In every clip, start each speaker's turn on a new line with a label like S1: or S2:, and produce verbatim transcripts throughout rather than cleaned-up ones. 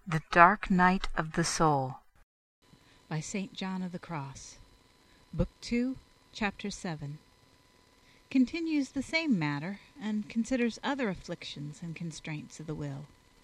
S1: The Dark Night of the Soul
S2: by Saint John of the Cross. Book two, Chapter seven. Continues the same matter, and considers other afflictions and constraints of the will.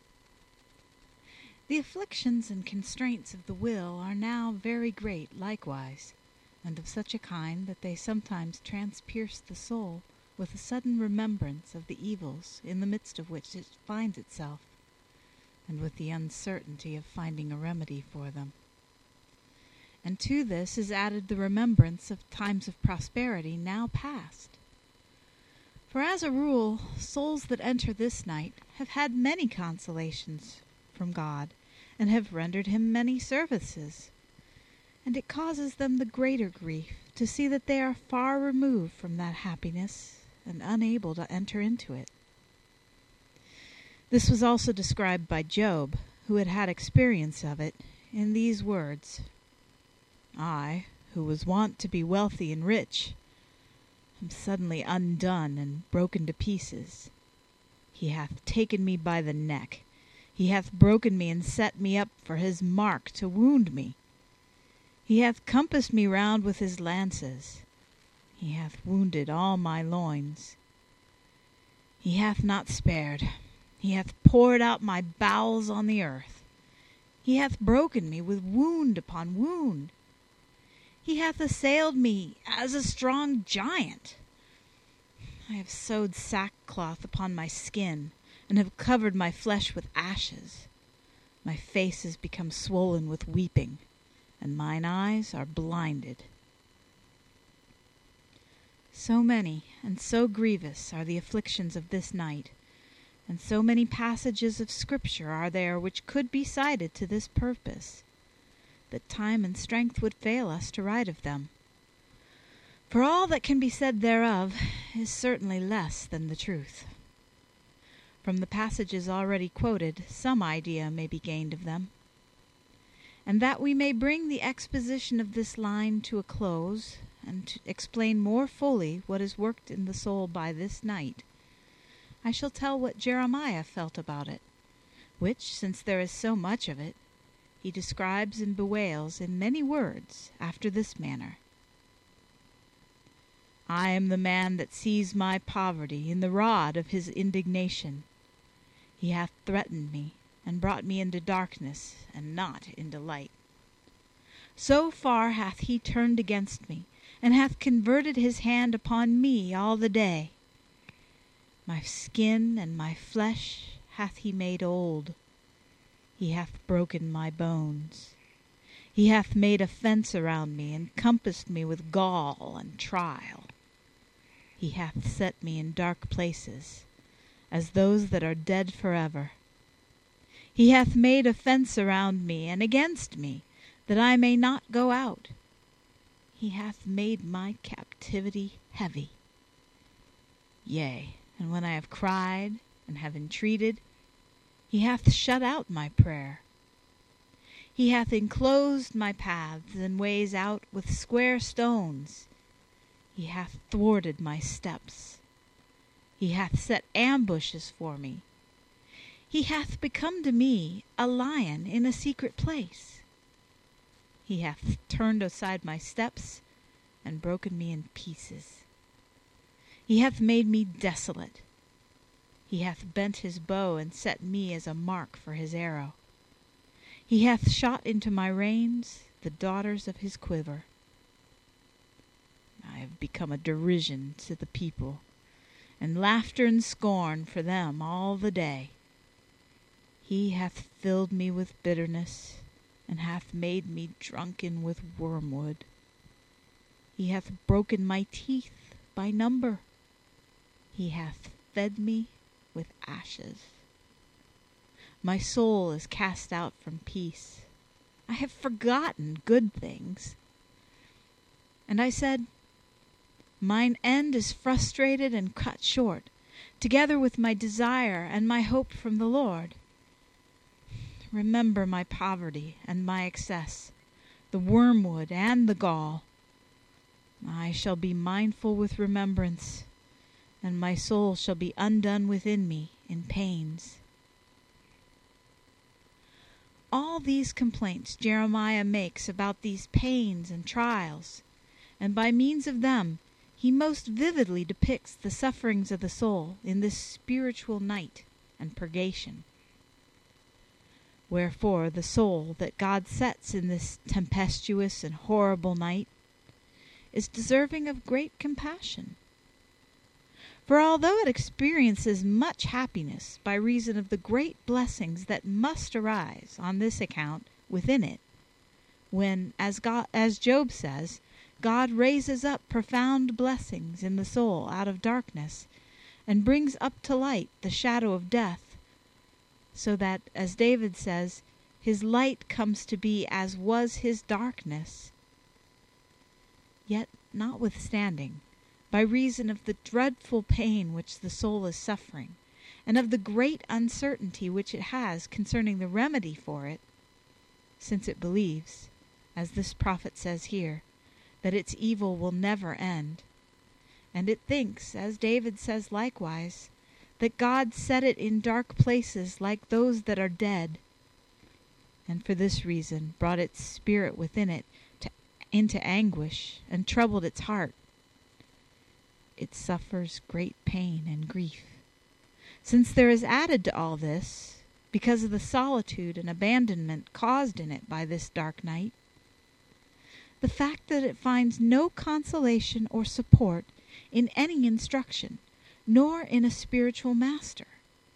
S2: The afflictions and constraints of the will are now very great likewise, and of such a kind that they sometimes transpierce the soul with a sudden remembrance of the evils in the midst of which it finds itself, and with the uncertainty of finding a remedy for them. And to this is added the remembrance of times of prosperity now past. For as a rule, souls that enter this night have had many consolations from God, and have rendered him many services, and it causes them the greater grief to see that they are far removed from that happiness, and unable to enter into it. This was also described by Job, who had had experience of it, in these words: I, who was wont to be wealthy and rich, am suddenly undone and broken to pieces. He hath taken me by the neck. He hath broken me and set me up for his mark to wound me. He hath compassed me round with his lances. He hath wounded all my loins. He hath not spared. He hath poured out my bowels on the earth. He hath broken me with wound upon wound. He hath assailed me as a strong giant. I have sewed sackcloth upon my skin, and have covered my flesh with ashes. My face is become swollen with weeping, and mine eyes are blinded. So many and so grievous are the afflictions of this night, and so many passages of Scripture are there which could be cited to this purpose, that time and strength would fail us to write of them. For all that can be said thereof is certainly less than the truth. From the passages already quoted, some idea may be gained of them. And that we may bring the exposition of this line to a close, and to explain more fully what is worked in the soul by this night, I shall tell what Jeremiah felt about it, which, since there is so much of it, he describes and bewails in many words after this manner. I am the man that sees my poverty in the rod of his indignation. He hath threatened me, and brought me into darkness, and not into light. So far hath he turned against me, and hath converted his hand upon me all the day. My skin and my flesh hath he made old. He hath broken my bones. He hath made a fence around me, and compassed me with gall and trial. He hath set me in dark places, as those that are dead forever. He hath made a fence around me and against me, that I may not go out. He hath made my captivity heavy. Yea, and when I have cried and have entreated, he hath shut out my prayer. He hath enclosed my paths and ways out with square stones. He hath thwarted my steps. He hath set ambushes for me. He hath become to me a lion in a secret place. He hath turned aside my steps, and broken me in pieces. He hath made me desolate. He hath bent his bow, and set me as a mark for his arrow. He hath shot into my reins the daughters of his quiver. I have become a derision to the people, and laughter and scorn for them all the day. He hath filled me with bitterness, and hath made me drunken with wormwood. He hath broken my teeth by number. He hath fed me with ashes. My soul is cast out from peace. I have forgotten good things. And I said, mine end is frustrated and cut short, together with my desire and my hope from the Lord. Remember my poverty and my excess, the wormwood and the gall. I shall be mindful with remembrance, and my soul shall be undone within me in pains. all these complaints Jeremiah makes about these pains and trials, and by means of them he most vividly depicts the sufferings of the soul in this spiritual night and purgation. Wherefore the soul that God sets in this tempestuous and horrible night is deserving of great compassion. For although it experiences much happiness by reason of the great blessings that must arise on this account within it, when, as God, as Job says, God raises up profound blessings in the soul out of darkness, and brings up to light the shadow of death, so that, as David says, his light comes to be as was his darkness. Yet, notwithstanding, by reason of the dreadful pain which the soul is suffering, and of the great uncertainty which it has concerning the remedy for it, since it believes, as this prophet says here, that its evil will never end, and it thinks, as David says likewise, that God set it in dark places like those that are dead, and for this reason brought its spirit within it to, into anguish, and troubled its heart. It suffers great pain and grief, since there is added to all this, because of the solitude and abandonment caused in it by this dark night, the fact that it finds no consolation or support in any instruction, nor in a spiritual master.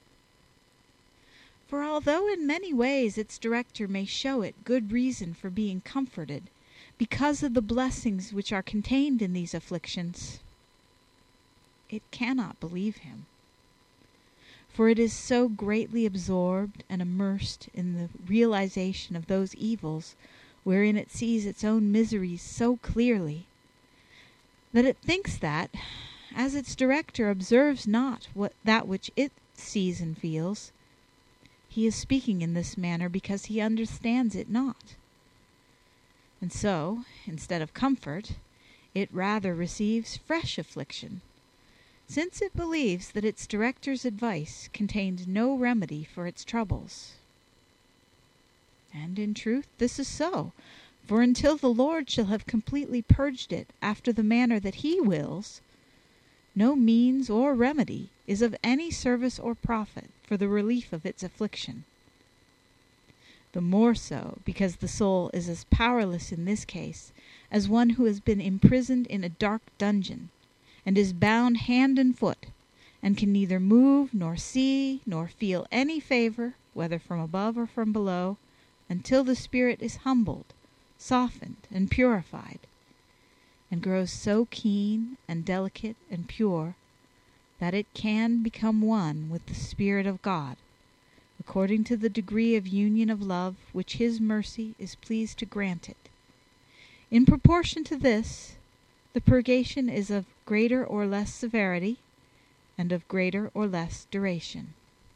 S2: For although in many ways its director may show it good reason for being comforted, because of the blessings which are contained in these afflictions, it cannot believe him. For it is so greatly absorbed and immersed in the realization of those evils wherein it sees its own miseries so clearly, that it thinks that, as its director observes not what that which it sees and feels, he is speaking in this manner because he understands it not. And so, instead of comfort, it rather receives fresh affliction, since it believes that its director's advice contained no remedy for its troubles. And in truth this is so, for until the Lord shall have completely purged it after the manner that he wills, no means or remedy is of any service or profit for the relief of its affliction. The more so because the soul is as powerless in this case as one who has been imprisoned in a dark dungeon, and is bound hand and foot, and can neither move nor see nor feel any favor, whether from above or from below, until the spirit is humbled, softened, and purified, and grows so keen and delicate and pure that it can become one with the Spirit of God, according to the degree of union of love which his mercy is pleased to grant it. In proportion to this, the purgation is of greater or less severity, and of greater or less duration.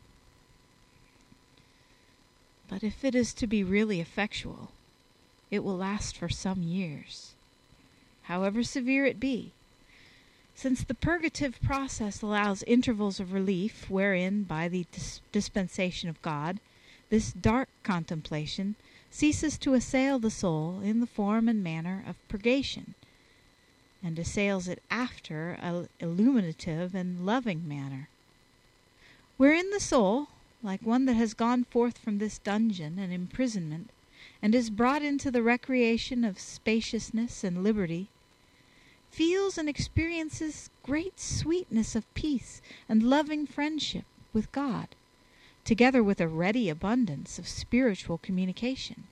S2: But if it is to be really effectual, it will last for some years, however severe it be, since the purgative process allows intervals of relief wherein, by the dis- dispensation of God, this dark contemplation ceases to assail the soul in the form and manner of purgation, and assails it after a illuminative and loving manner, wherein the soul, like one that has gone forth from this dungeon and imprisonment, and is brought into the recreation of spaciousness and liberty, feels and experiences great sweetness of peace and loving friendship with God, together with a ready abundance of spiritual communication.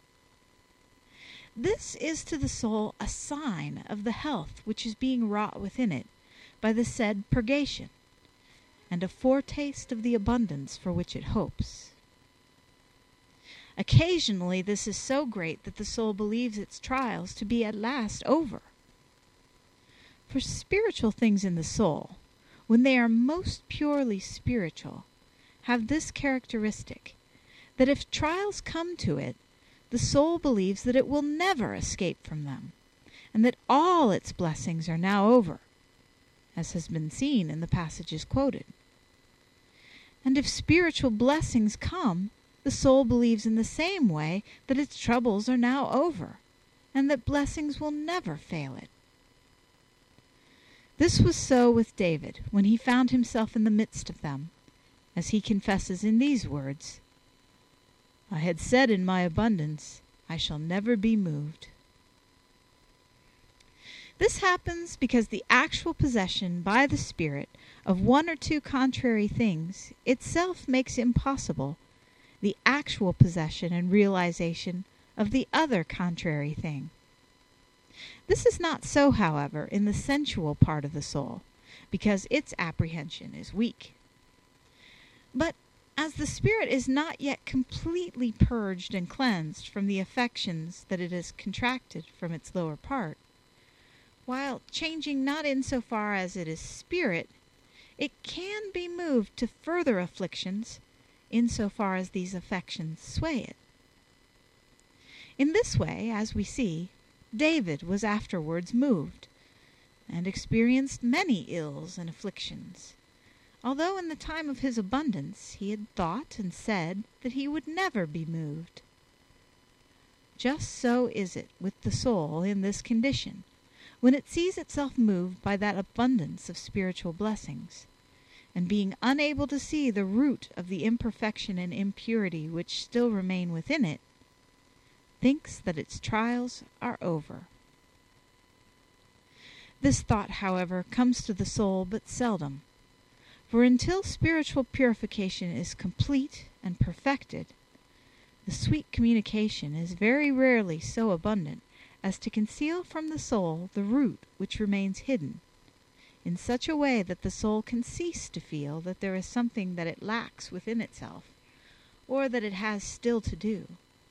S2: This is to the soul a sign of the health which is being wrought within it by the said purgation, and a foretaste of the abundance for which it hopes. Occasionally this is so great that the soul believes its trials to be at last over. For spiritual things in the soul, when they are most purely spiritual, have this characteristic, that if trials come to it, the soul believes that it will never escape from them, and that all its blessings are now over, as has been seen in the passages quoted. And if spiritual blessings come, the soul believes in the same way that its troubles are now over, and that blessings will never fail it. This was so with David when he found himself in the midst of them, as he confesses in these words, "I had said in my abundance, I shall never be moved." This happens because the actual possession by the Spirit of one or two contrary things itself makes impossible the actual possession and realization of the other contrary thing. This is not so, however, in the sensual part of the soul, because its apprehension is weak. But as the spirit is not yet completely purged and cleansed from the affections that it has contracted from its lower part, while changing not in so far as it is spirit, it can be moved to further afflictions in so far as these affections sway it. In this way, as we see, David was afterwards moved, and experienced many ills and afflictions, although in the time of his abundance he had thought and said that he would never be moved. Just so is it with the soul in this condition, when it sees itself moved by that abundance of spiritual blessings, and being unable to see the root of the imperfection and impurity which still remain within it, thinks that its trials are over. This thought, however, comes to the soul but seldom, for until spiritual purification is complete and perfected, the sweet communication is very rarely so abundant as to conceal from the soul the root which remains hidden, in such a way that the soul can cease to feel that there is something that it lacks within itself, or that it has still to do.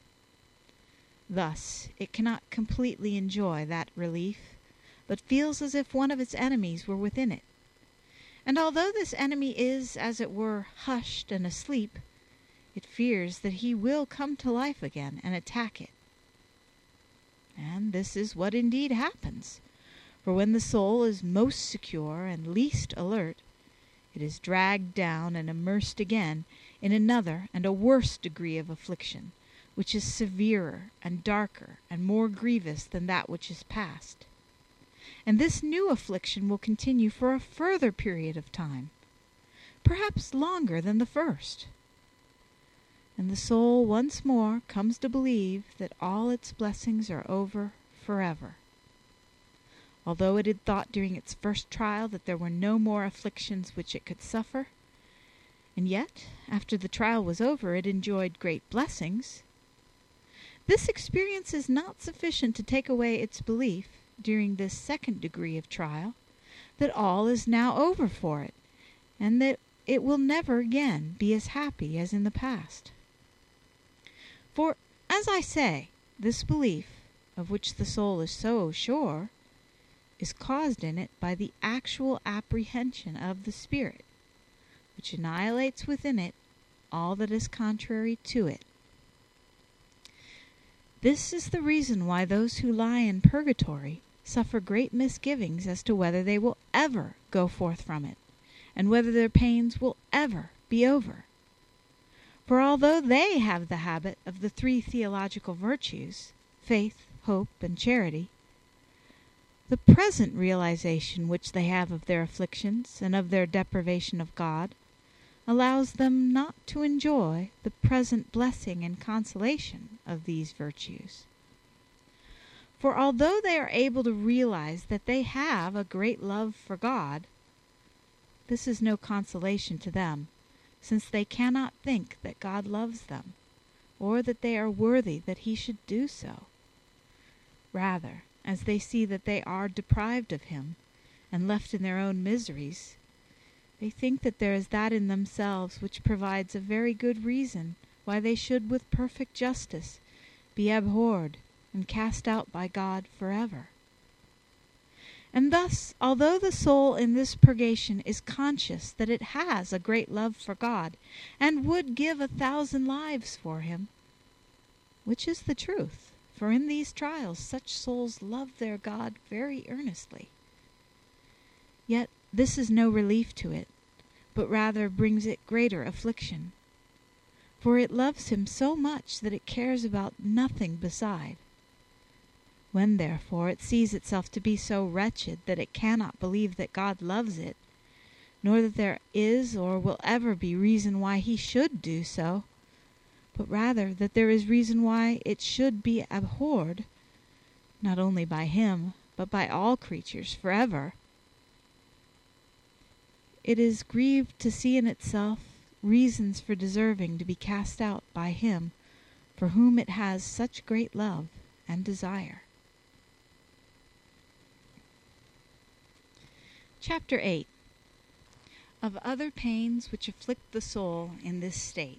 S2: Thus it cannot completely enjoy that relief, but feels as if one of its enemies were within it. And although this enemy is, as it were, hushed and asleep, it fears that he will come to life again and attack it. And this is what indeed happens, for when the soul is most secure and least alert, it is dragged down and immersed again in another and a worse degree of affliction, which is severer and darker and more grievous than that which is past. And this new affliction will continue for a further period of time, perhaps longer than the first. And the soul once more comes to believe that all its blessings are over forever. Although it had thought during its first trial that there were no more afflictions which it could suffer, and yet, after the trial was over, it enjoyed great blessings, this experience is not sufficient to take away its belief, during this second degree of trial, that all is now over for it, and that it will never again be as happy as in the past. For, as I say, this belief, of which the soul is so sure, is caused in it by the actual apprehension of the spirit, which annihilates within it all that is contrary to it. This is the reason why those who lie in purgatory suffer great misgivings as to whether they will ever go forth from it, and whether their pains will ever be over. For although they have the habit of the three theological virtues, faith, hope, and charity, the present realization which they have of their afflictions and of their deprivation of God allows them not to enjoy the present blessing and consolation of these virtues. For although they are able to realize that they have a great love for God, this is no consolation to them, since they cannot think that God loves them, or that they are worthy that he should do so. Rather, as they see that they are deprived of him, and left in their own miseries, they think that there is that in themselves which provides a very good reason why they should with perfect justice be abhorred and cast out by God forever. And thus, although the soul in this purgation is conscious that it has a great love for God, and would give a thousand lives for him, which is the truth, for in these trials such souls love their God very earnestly, yet this is no relief to it, but rather brings it greater affliction. for it loves him so much that it cares about nothing beside. When, therefore, it sees itself to be so wretched that it cannot believe that God loves it, nor that there is or will ever be reason why he should do so, but rather that there is reason why it should be abhorred, not only by him, but by all creatures forever, it is grieved to see in itself reasons for deserving to be cast out by him for whom it has such great love and desire. Chapter eight. Of other pains which afflict the soul in this state.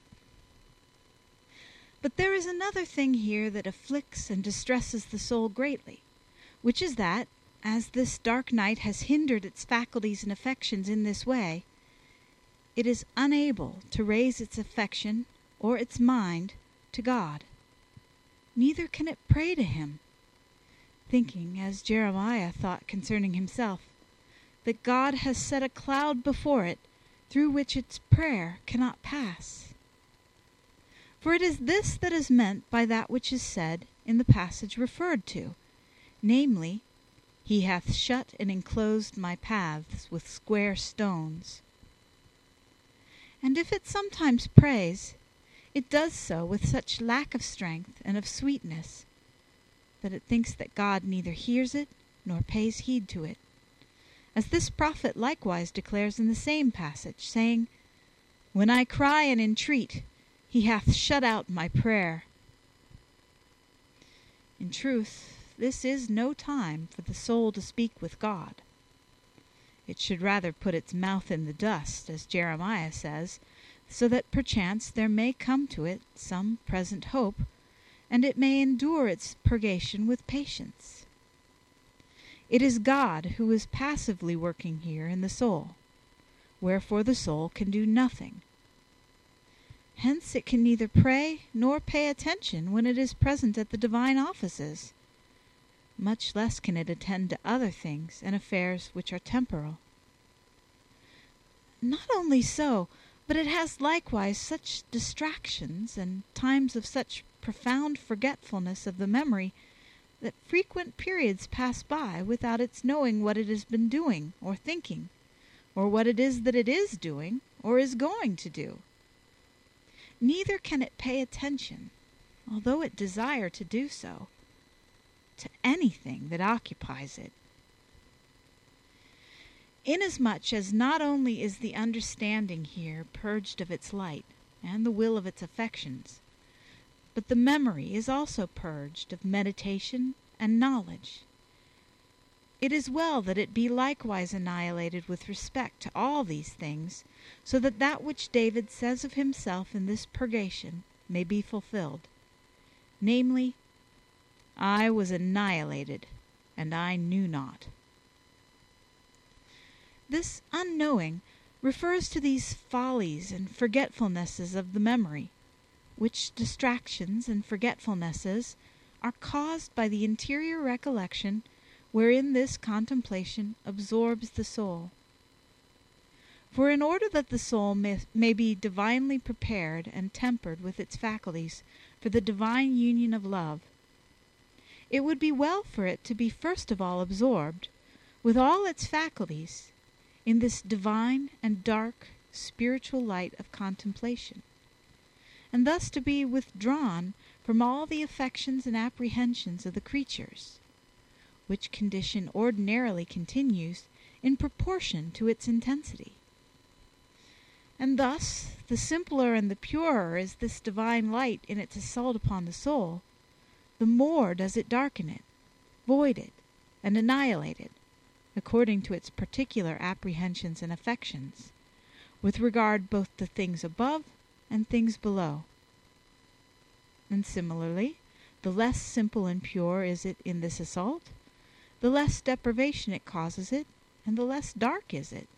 S2: But there is another thing here that afflicts and distresses the soul greatly, which is that, as this dark night has hindered its faculties and affections in this way, it is unable to raise its affection or its mind to God. Neither can it pray to him, thinking, as Jeremiah thought concerning himself, that God has set a cloud before it through which its prayer cannot pass. For it is this that is meant by that which is said in the passage referred to, namely, He hath shut and enclosed my paths with square stones. And if it sometimes prays, it does so with such lack of strength and of sweetness, that it thinks that God neither hears it nor pays heed to it, as this prophet likewise declares in the same passage, saying, When I cry and entreat, he hath shut out my prayer. In truth, this is no time for the soul to speak with God. It should rather put its mouth in the dust, as Jeremiah says, so that perchance there may come to it some present hope, and it may endure its purgation with patience. It is God who is passively working here in the soul, wherefore the soul can do nothing. Hence it can neither pray nor pay attention when it is present at the divine offices. Much less can it attend to other things and affairs which are temporal. Not only so, but it has likewise such distractions and times of such profound forgetfulness of the memory that frequent periods pass by without its knowing what it has been doing or thinking, or what it is that it is doing or is going to do. Neither can it pay attention, although it desire to do so, to anything that occupies it. Inasmuch as not only is the understanding here purged of its light, and the will of its affections, but the memory is also purged of meditation and knowledge, it is well that it be likewise annihilated with respect to all these things, so that that which David says of himself in this purgation may be fulfilled, namely, I was annihilated, and I knew not. This unknowing refers to these follies and forgetfulnesses of the memory, which distractions and forgetfulnesses are caused by the interior recollection wherein this contemplation absorbs the soul. For in order that the soul may, may be divinely prepared and tempered with its faculties for the divine union of love, it would be well for it to be first of all absorbed, with all its faculties, in this divine and dark spiritual light of contemplation, and thus to be withdrawn from all the affections and apprehensions of the creatures, which condition ordinarily continues in proportion to its intensity. And thus, the simpler and the purer is this divine light in its assault upon the soul, the more does it darken it, void it, and annihilate it, according to its particular apprehensions and affections, with regard both to things above and things below. And similarly, the less simple and pure is it in this assault, the less deprivation it causes it, and the less dark is it.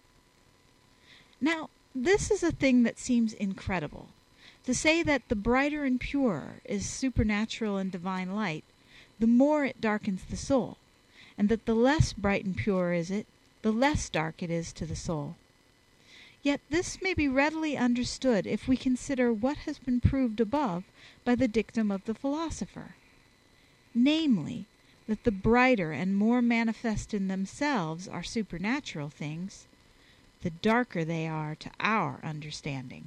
S2: Now, this is a thing that seems incredible, to say that the brighter and purer is supernatural and divine light, the more it darkens the soul, and that the less bright and pure is it, the less dark it is to the soul. Yet this may be readily understood if we consider what has been proved above by the dictum of the philosopher, namely, that the brighter and more manifest in themselves are supernatural things, the darker they are to our understanding.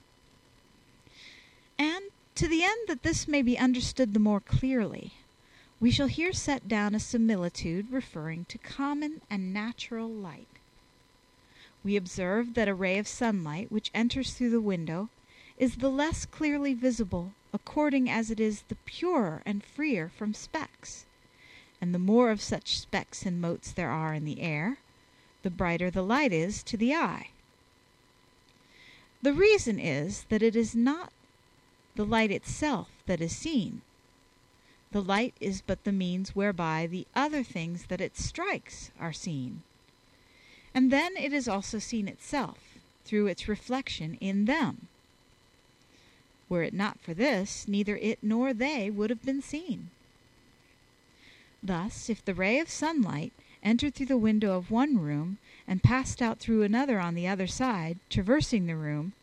S2: And to the end that this may be understood the more clearly, we shall here set down a similitude referring to common and natural light. We observe that a ray of sunlight which enters through the window is the less clearly visible according as it is the purer and freer from specks, and the more of such specks and motes there are in the air, the brighter the light is to the eye. The reason is that it is not the light itself that is seen. The light is but the means whereby the other things that it strikes are seen. And then it is also seen itself, through its reflection in them. Were it not for this, neither it nor they would have been seen. Thus, if the ray of sunlight entered through the window of one room and passed out through another on the other side, traversing the room,